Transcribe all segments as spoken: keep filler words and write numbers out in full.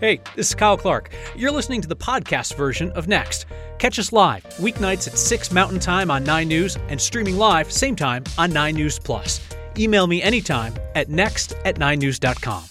Hey, this is Kyle Clark. You're listening to the podcast version of Next. Catch us live, weeknights at six Mountain Time on nine News and streaming live same time on nine News Plus. Email me anytime at next at nine news dot com.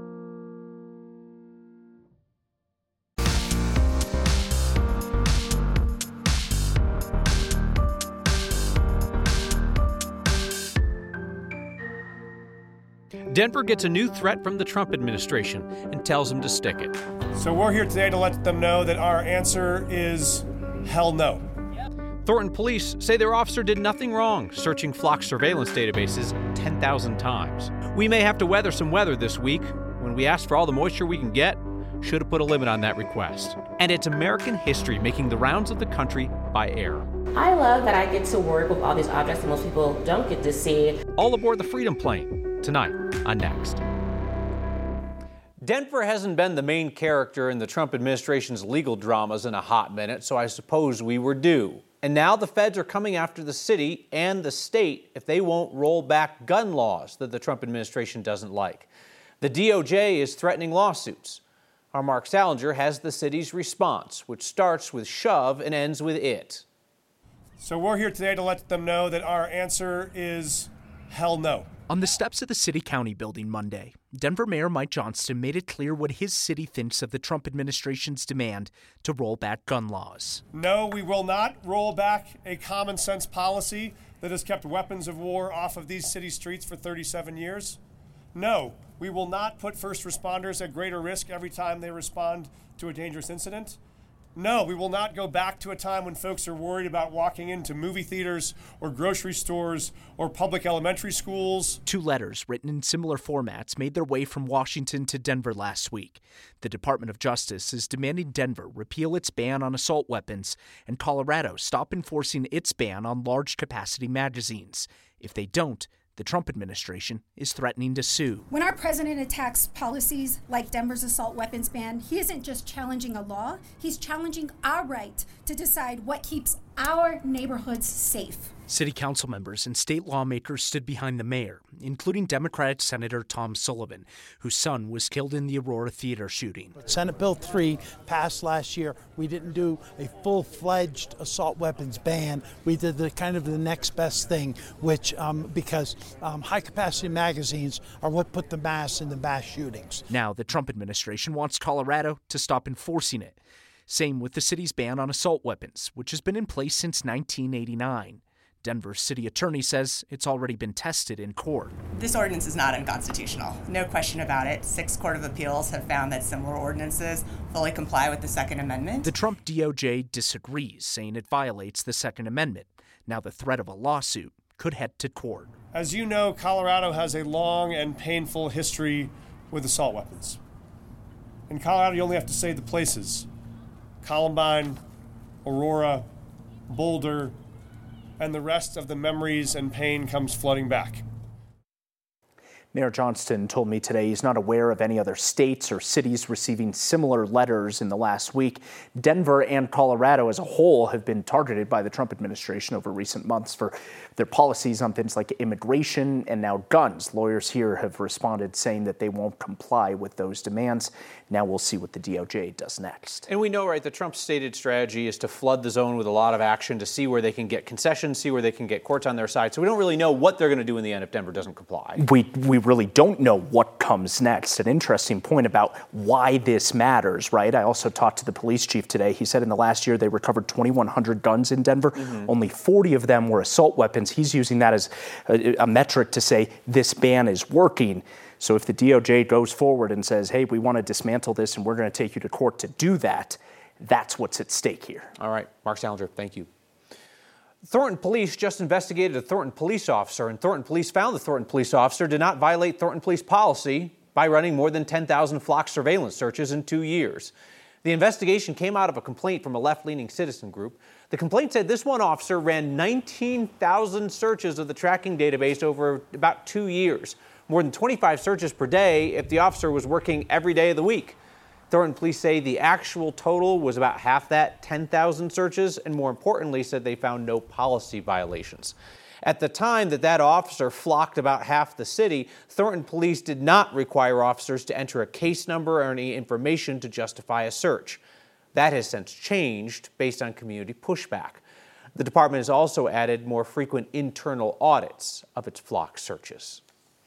Denver gets a new threat from the Trump administration and tells them to stick it. So we're here today to let them know that our answer is hell no. Thornton police say their officer did nothing wrong, searching flock surveillance databases ten thousand times. We may have to weather some weather this week. When we asked for all the moisture we can get, should have put a limit on that request. And it's American history making the rounds of the country by air. I love that I get to work with all these objects that most people don't get to see. All aboard the Freedom Plane, tonight on Next. Denver hasn't been the main character in the Trump administration's legal dramas in a hot minute, so I suppose we were due. And now the feds are coming after the city and the state if they won't roll back gun laws that the Trump administration doesn't like. The D O J is threatening lawsuits. Our Mark Salinger has the city's response, which starts with shove and ends with it. So we're here today to let them know that our answer is hell no. On the steps of the city-county building Monday, Denver Mayor Mike Johnston made it clear what his city thinks of the Trump administration's demand to roll back gun laws. No, we will not roll back a common-sense policy that has kept weapons of war off of these city streets for thirty-seven years. No, we will not put first responders at greater risk every time they respond to a dangerous incident. No, we will not go back to a time when folks are worried about walking into movie theaters or grocery stores or public elementary schools. Two letters written in similar formats made their way from Washington to Denver last week. The Department of Justice is demanding Denver repeal its ban on assault weapons and Colorado stop enforcing its ban on large-capacity magazines. If they don't, the Trump administration is threatening to sue. When our president attacks policies like Denver's assault weapons ban, he isn't just challenging a law, he's challenging our right to decide what keeps our neighborhoods safe. City council members and state lawmakers stood behind the mayor, including Democratic Senator Tom Sullivan, whose son was killed in the Aurora Theater shooting. Senate Bill three passed last year. We didn't do a full-fledged assault weapons ban. We did the kind of the next best thing, which um, because um, high-capacity magazines are what put the mass in the mass shootings. Now the Trump administration wants Colorado to stop enforcing it. Same with the city's ban on assault weapons, which has been in place since nineteen eighty-nine. Denver's city attorney says it's already been tested in court. This ordinance is not unconstitutional. No question about it. Six Court of Appeals have found that similar ordinances fully comply with the Second Amendment. The Trump D O J disagrees, saying it violates the Second Amendment. Now the threat of a lawsuit could head to court. As you know, Colorado has a long and painful history with assault weapons. In Colorado, you only have to say the places: Columbine, Aurora, Boulder, and the rest of the memories and pain comes flooding back. Mayor Johnston told me today he's not aware of any other states or cities receiving similar letters in the last week. Denver and Colorado as a whole have been targeted by the Trump administration over recent months for their policies on things like immigration and now guns. Lawyers here have responded saying that they won't comply with those demands. Now we'll see what the D O J does next. And we know, right, the Trump stated strategy is to flood the zone with a lot of action to see where they can get concessions, see where they can get courts on their side. So we don't really know what they're going to do in the end if Denver doesn't comply. We we really don't know what comes next. An interesting point about why this matters, right? I also talked to the police chief today. He said in the last year they recovered twenty-one hundred guns in Denver. Mm-hmm. Only forty of them were assault weapons. He's using that as a, a metric to say this ban is working. So if the D O J goes forward and says, hey, we want to dismantle this and we're going to take you to court to do that, that's what's at stake here. All right. Mark Salinger, thank you. Thornton Police just investigated a Thornton police officer, and Thornton Police found the Thornton police officer did not violate Thornton Police policy by running more than ten thousand flock surveillance searches in two years. The investigation came out of a complaint from a left-leaning citizen group. The complaint said this one officer ran nineteen thousand searches of the tracking database over about two years, more than twenty-five searches per day if the officer was working every day of the week. Thornton Police say the actual total was about half that, ten thousand searches, and more importantly, said they found no policy violations. At the time that that officer flocked about half the city, Thornton police did not require officers to enter a case number or any information to justify a search. That has since changed based on community pushback. The department has also added more frequent internal audits of its flock searches.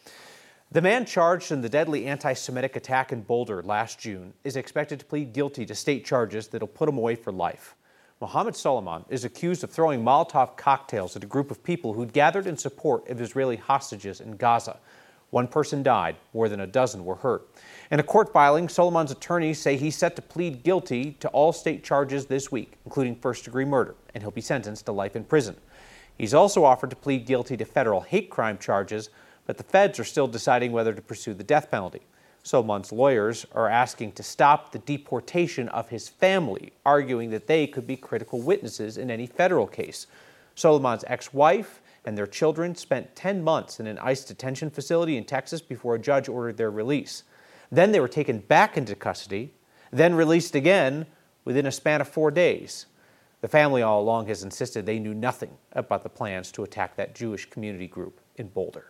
The man charged in the deadly anti-Semitic attack in Boulder last June is expected to plead guilty to state charges that'll put him away for life. Mohammed Solomon is accused of throwing Molotov cocktails at a group of people who'd gathered in support of Israeli hostages in Gaza. One person died, more than a dozen were hurt. In a court filing, Solomon's attorneys say he's set to plead guilty to all state charges this week, including first-degree murder, and he'll be sentenced to life in prison. He's also offered to plead guilty to federal hate crime charges, but the feds are still deciding whether to pursue the death penalty. Solomon's lawyers are asking to stop the deportation of his family, arguing that they could be critical witnesses in any federal case. Solomon's ex-wife and their children spent ten months in an ICE detention facility in Texas before a judge ordered their release. Then they were taken back into custody, then released again within a span of four days. The family all along has insisted they knew nothing about the plans to attack that Jewish community group in Boulder.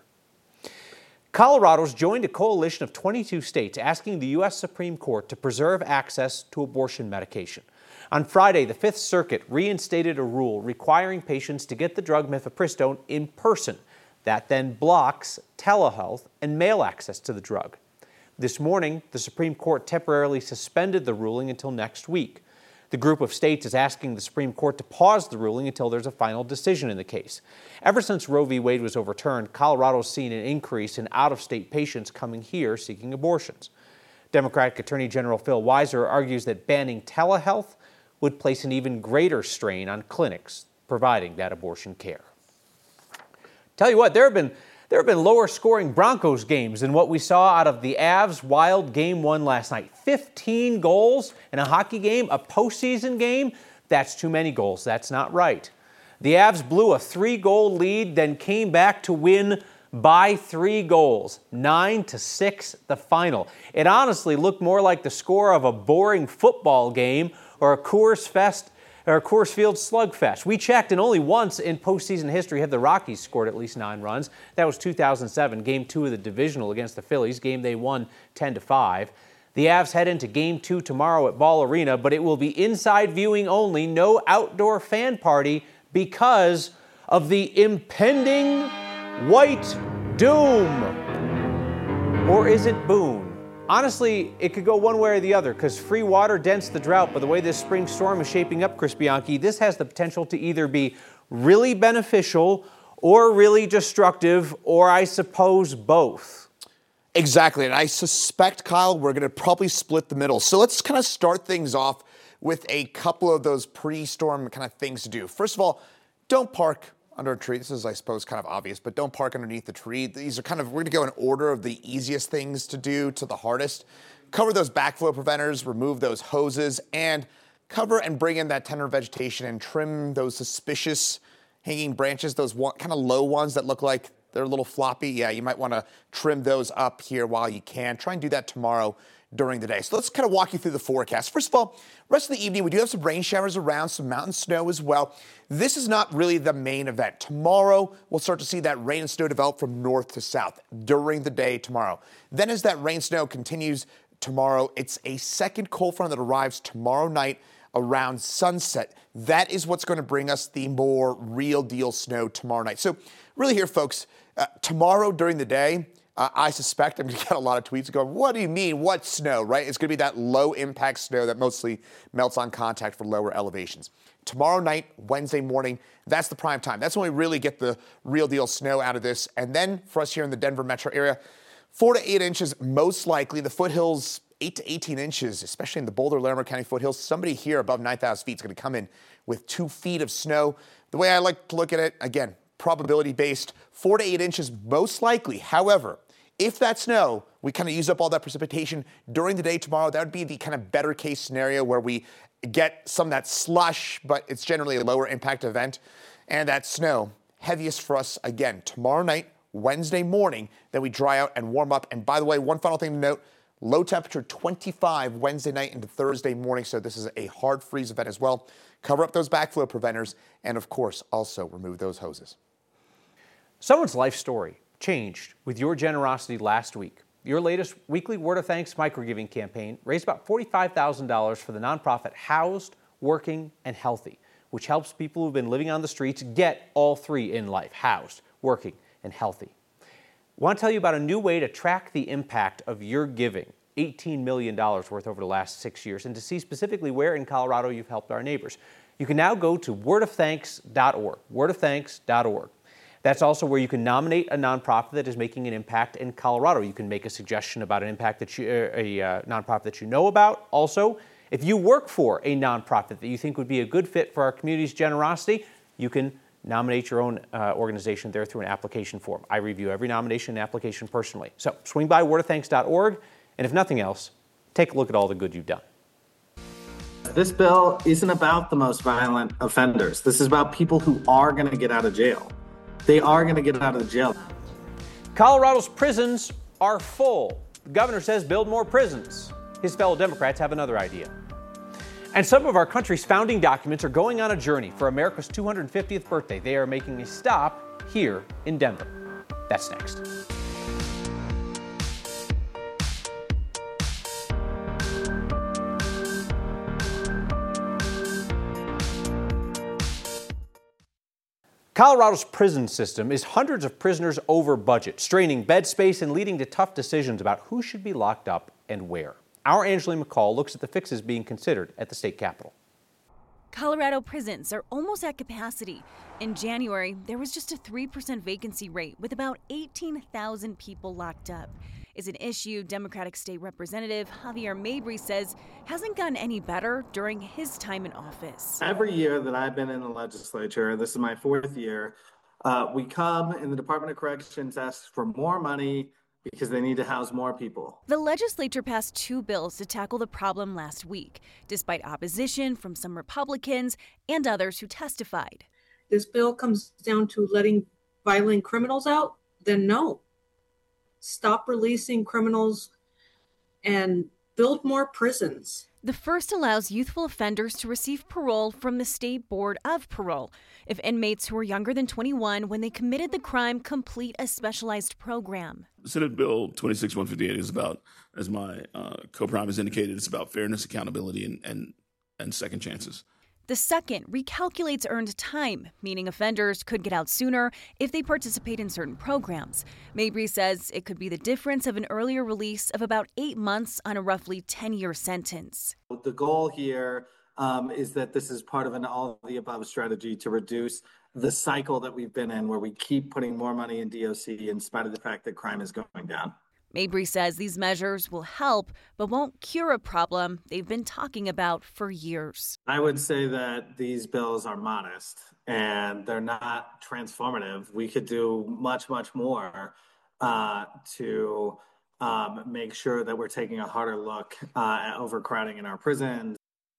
Colorado's joined a coalition of twenty-two states asking the U S Supreme Court to preserve access to abortion medication. On Friday, the Fifth Circuit reinstated a rule requiring patients to get the drug mifepristone in person. That then blocks telehealth and mail access to the drug. This morning, the Supreme Court temporarily suspended the ruling until next week. The group of states is asking the Supreme Court to pause the ruling until there's a final decision in the case. Ever since Roe v. Wade was overturned, Colorado's seen an increase in out-of-state patients coming here seeking abortions. Democratic Attorney General Phil Weiser argues that banning telehealth would place an even greater strain on clinics providing that abortion care. Tell you what, there have been There have been lower-scoring Broncos games than what we saw out of the Avs Wild Game one last night. fifteen goals in a hockey game, a postseason game? That's too many goals. That's not right. The Avs blew a three-goal lead, then came back to win by three goals. Nine to six, the final. It honestly looked more like the score of a boring football game or a Coors Fest or Coors Field slugfest. We checked, and only once in postseason history have the Rockies scored at least nine runs. That was two thousand seven, game two of the divisional against the Phillies, game they won ten to five. The Avs head into game two tomorrow at Ball Arena, but it will be inside viewing only, no outdoor fan party because of the impending White Doom. Or is it boon? Honestly, it could go one way or the other because free water dents the drought, but the way this spring storm is shaping up, Chris Bianchi, this has the potential to either be really beneficial or really destructive, or I suppose both. Exactly, and I suspect, Kyle, we're going to probably split the middle. So let's kind of start things off with a couple of those pre-storm kind of things to do. First of all, don't park under a tree. This is, I suppose, kind of obvious, but don't park underneath the tree. These are kind of, we're going to go in order of the easiest things to do to the hardest. Cover those backflow preventers, remove those hoses, and cover and bring in that tender vegetation and trim those suspicious hanging branches, those one, kind of low ones that look like they're a little floppy. Yeah, you might want to trim those up here while you can. Try and do that tomorrow during the day. So let's kind of walk you through the forecast. First of all, rest of the evening, we do have some rain showers around, some mountain snow as well. This is not really the main event. Tomorrow, we'll start to see that rain and snow develop from north to south during the day tomorrow. Then as that rain snow continues tomorrow, it's a second cold front that arrives tomorrow night around sunset. That is what's going to bring us the more real deal snow tomorrow night. So really here, folks, uh, tomorrow during the day, Uh, I suspect I'm going to get a lot of tweets going, what do you mean, what snow, right? It's going to be that low-impact snow that mostly melts on contact for lower elevations. Tomorrow night, Wednesday morning, that's the prime time. That's when we really get the real deal snow out of this. And then for us here in the Denver metro area, four to eight inches most likely. The foothills, eight to eighteen inches, especially in the Boulder-Larimer County foothills. Somebody here above nine thousand feet is going to come in with two feet of snow. The way I like to look at it, again, probability-based, four to eight inches most likely. However, if that snow, we kind of use up all that precipitation during the day tomorrow, that would be the kind of better case scenario where we get some of that slush, but it's generally a lower impact event. And that snow, heaviest for us, again, tomorrow night, Wednesday morning, then we dry out and warm up. And by the way, one final thing to note, low temperature twenty-five Wednesday night into Thursday morning, so this is a hard freeze event as well. Cover up those backflow preventers, and of course, also remove those hoses. Someone's life story changed with your generosity last week. Your latest weekly Word of Thanks microgiving campaign raised about forty-five thousand dollars for the nonprofit Housed, Working, and Healthy, which helps people who've been living on the streets get all three in life: housed, working, and healthy. I want to tell you about a new way to track the impact of your giving, eighteen million dollars worth over the last six years, and to see specifically where in Colorado you've helped our neighbors. You can now go to word of thanks dot org, word of thanks dot org. That's also where you can nominate a nonprofit that is making an impact in Colorado. You can make a suggestion about an impact that you, uh, a uh, nonprofit that you know about. Also, if you work for a nonprofit that you think would be a good fit for our community's generosity, you can nominate your own uh, organization there through an application form. I review every nomination and application personally. So swing by word of thanks dot org, and if nothing else, take a look at all the good you've done. This bill isn't about the most violent offenders. This is about people who are going to get out of jail. They are going to get out of the jail. Colorado's prisons are full. The governor says build more prisons. His fellow Democrats have another idea. And some of our country's founding documents are going on a journey for America's two hundred fiftieth birthday. They are making a stop here in Denver. That's next. Colorado's prison system is hundreds of prisoners over budget, straining bed space and leading to tough decisions about who should be locked up and where. Our Angeline McCall looks at the fixes being considered at the state capitol. Colorado prisons are almost at capacity. In January, there was just a three percent vacancy rate with about eighteen thousand people locked up. It's an issue Democratic State Representative Javier Mabry says hasn't gotten any better during his time in office. Every year that I've been in the legislature, this is my fourth year, uh, we come and the Department of Corrections asks for more money because they need to house more people. The legislature passed two bills to tackle the problem last week, despite opposition from some Republicans and others who testified. This bill comes down to letting violent criminals out, then no. Stop releasing criminals and build more prisons. The first allows youthful offenders to receive parole from the State Board of Parole if inmates who are younger than twenty-one when they committed the crime complete a specialized program. Senate Bill twenty-six one fifty-eight is about, as my uh, co-prime has indicated, it's about fairness, accountability, and, and, and second chances. The second recalculates earned time, meaning offenders could get out sooner if they participate in certain programs. Mabry says it could be the difference of an earlier release of about eight months on a roughly ten-year sentence. The goal here um, is that this is part of an all-of-the-above strategy to reduce the cycle that we've been in where we keep putting more money in D O C in spite of the fact that crime is going down. Mabry says these measures will help, but won't cure a problem they've been talking about for years. I would say that these bills are modest and they're not transformative. We could do much, much more uh, to um, make sure that we're taking a harder look uh, at overcrowding in our prisons.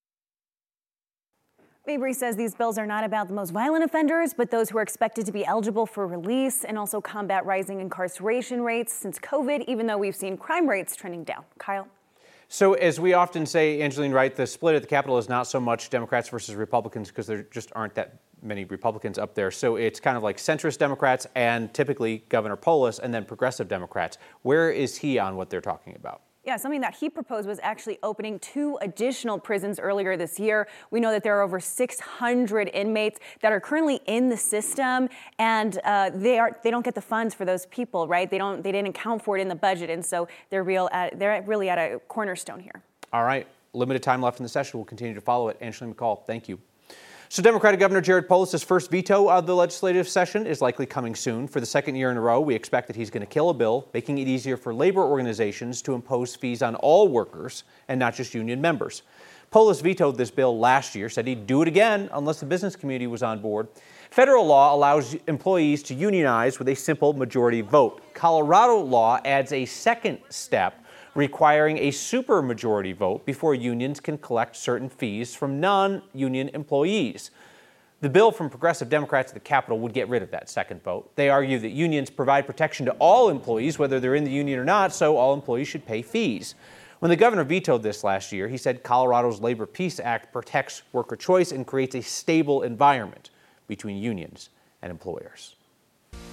Mabry says these bills are not about the most violent offenders, but those who are expected to be eligible for release, and also combat rising incarceration rates since COVID, even though we've seen crime rates trending down. Kyle? So as we often say, Angeline, right, the split at the Capitol is not so much Democrats versus Republicans because there just aren't that many Republicans up there. So it's kind of like centrist Democrats and typically Governor Polis and then progressive Democrats. Where is he on what they're talking about? Yeah, something that he proposed was actually opening two additional prisons earlier this year. We know that there are over six hundred inmates that are currently in the system, and uh, they are they don't get the funds for those people, right? They don't they didn't account for it in the budget, and so they're real at, they're really at a cornerstone here. All right, limited time left in the session. We'll continue to follow it. Angeline McCall, thank you. So Democratic Governor Jared Polis' first veto of the legislative session is likely coming soon. For the second year in a row, we expect that he's going to kill a bill, making it easier for labor organizations to impose fees on all workers and not just union members. Polis vetoed this bill last year, said he'd do it again unless the business community was on board. Federal law allows employees to unionize with a simple majority vote. Colorado law adds a second step, requiring a supermajority vote before unions can collect certain fees from non-union employees. The bill from progressive Democrats at the Capitol would get rid of that second vote. They argue that unions provide protection to all employees, whether they're in the union or not, so all employees should pay fees. When the governor vetoed this last year, he said Colorado's Labor Peace Act protects worker choice and creates a stable environment between unions and employers.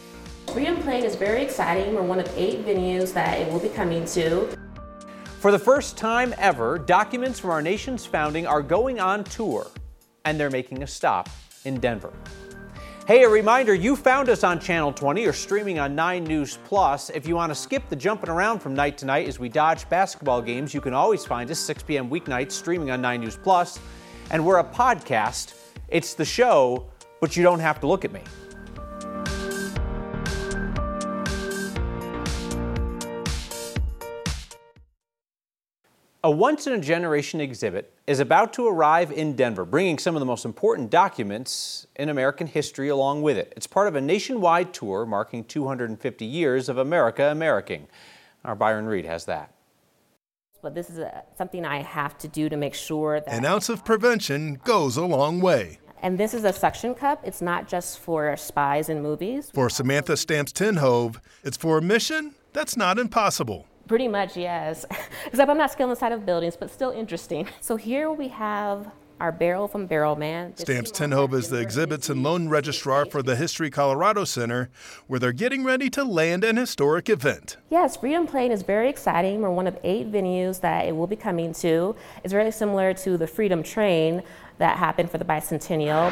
Freedom Plain is very exciting. We're one of eight venues that it will be coming to. For the first time ever, documents from our nation's founding are going on tour, and they're making a stop in Denver. Hey, a reminder, you found us on Channel twenty or streaming on nine News Plus. If you want to skip the jumping around from night to night as we dodge basketball games, you can always find us six p.m. weeknights streaming on nine News Plus. And we're a podcast. It's the show, but you don't have to look at me. A once-in-a-generation exhibit is about to arrive in Denver, bringing some of the most important documents in American history along with it. It's part of a nationwide tour marking two hundred fifty years of America Ameriking. Our Byron Reed has that. But this is a, something I have to do to make sure that... An ounce of prevention goes a long way. And this is a suction cup. It's not just for spies in movies. For Samantha Stamps-Tinhove, it's for a mission that's not impossible. Pretty much, yes. Except I'm not skilled inside of buildings, but still interesting. So here we have our barrel from Barrel Man. Stamps-Tinhove is the exhibits and loan registrar for the History Colorado Center, where they're getting ready to land an historic event. Yes, Freedom Plain is very exciting. We're one of eight venues that it will be coming to. It's very similar to the Freedom Train that happened for the bicentennial.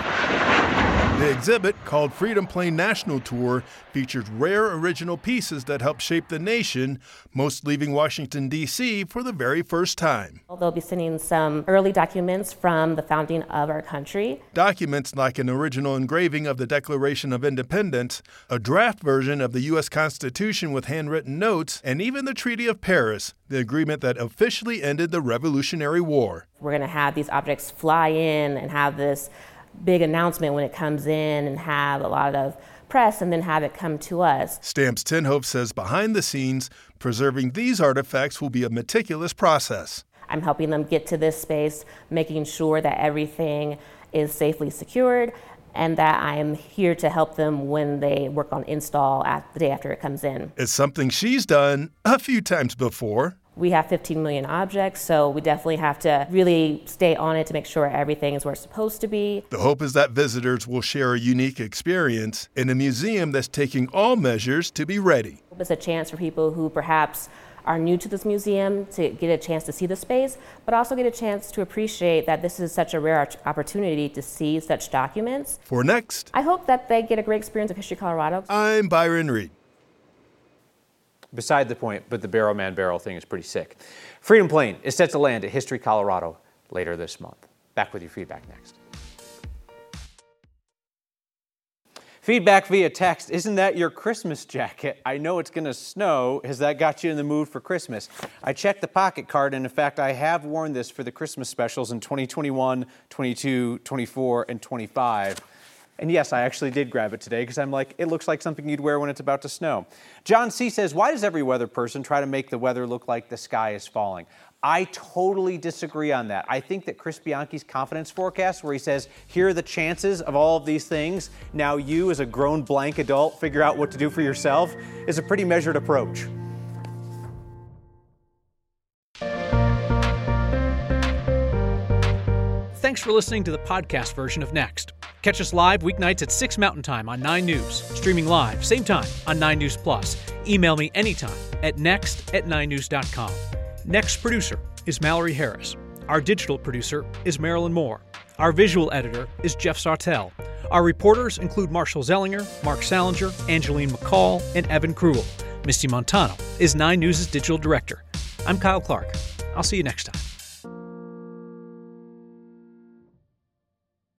The exhibit, called Freedom Plain National Tour, features rare original pieces that help shape the nation, most leaving Washington, D C for the very first time. They'll be sending some early documents from the founding of our country. Documents like an original engraving of the Declaration of Independence, a draft version of the U S Constitution with handwritten notes, and even the Treaty of Paris, the agreement that officially ended the Revolutionary War. We're going to have these objects fly in and have this big announcement when it comes in and have a lot of press and then have it come to us. Stamps-Tinhove says behind the scenes, preserving these artifacts will be a meticulous process. I'm helping them get to this space, making sure that everything is safely secured, and that I am here to help them when they work on install at the day after it comes in. It's something she's done a few times before. We have fifteen million objects, so we definitely have to really stay on it to make sure everything is where it's supposed to be. The hope is that visitors will share a unique experience in a museum that's taking all measures to be ready. It's a chance for people who perhaps are new to this museum to get a chance to see the space, but also get a chance to appreciate that this is such a rare opportunity to see such documents. For Next, I hope that they get a great experience of History Colorado. I'm Byron Reed. Beside the point, but the Barrel Man barrel thing is pretty sick. Freedom Plain is set to land at History Colorado later this month. Back with your feedback next. Feedback via text. Isn't that your Christmas jacket? I know it's going to snow. Has that got you in the mood for Christmas? I checked the pocket card, and in fact, I have worn this for the Christmas specials in twenty twenty-one, twenty-two, twenty-four, and twenty-five. And yes, I actually did grab it today because I'm like, it looks like something you'd wear when it's about to snow. John C. says, why does every weather person try to make the weather look like the sky is falling? I totally disagree on that. I think that Chris Bianchi's confidence forecast, where he says, here are the chances of all of these things, now you as a grown blank adult figure out what to do for yourself, is a pretty measured approach. Thanks for listening to the podcast version of Next. Catch us live weeknights at six Mountain Time on nine News. Streaming live, same time, on nine News Plus. Email me anytime at next at nine news dot com. Next producer is Mallory Harris. Our digital producer is Marilyn Moore. Our visual editor is Jeff Sartell. Our reporters include Marshall Zellinger, Mark Salinger, Angeline McCall, and Evan Krugel. Misty Montano is nine News' digital director. I'm Kyle Clark. I'll see you next time.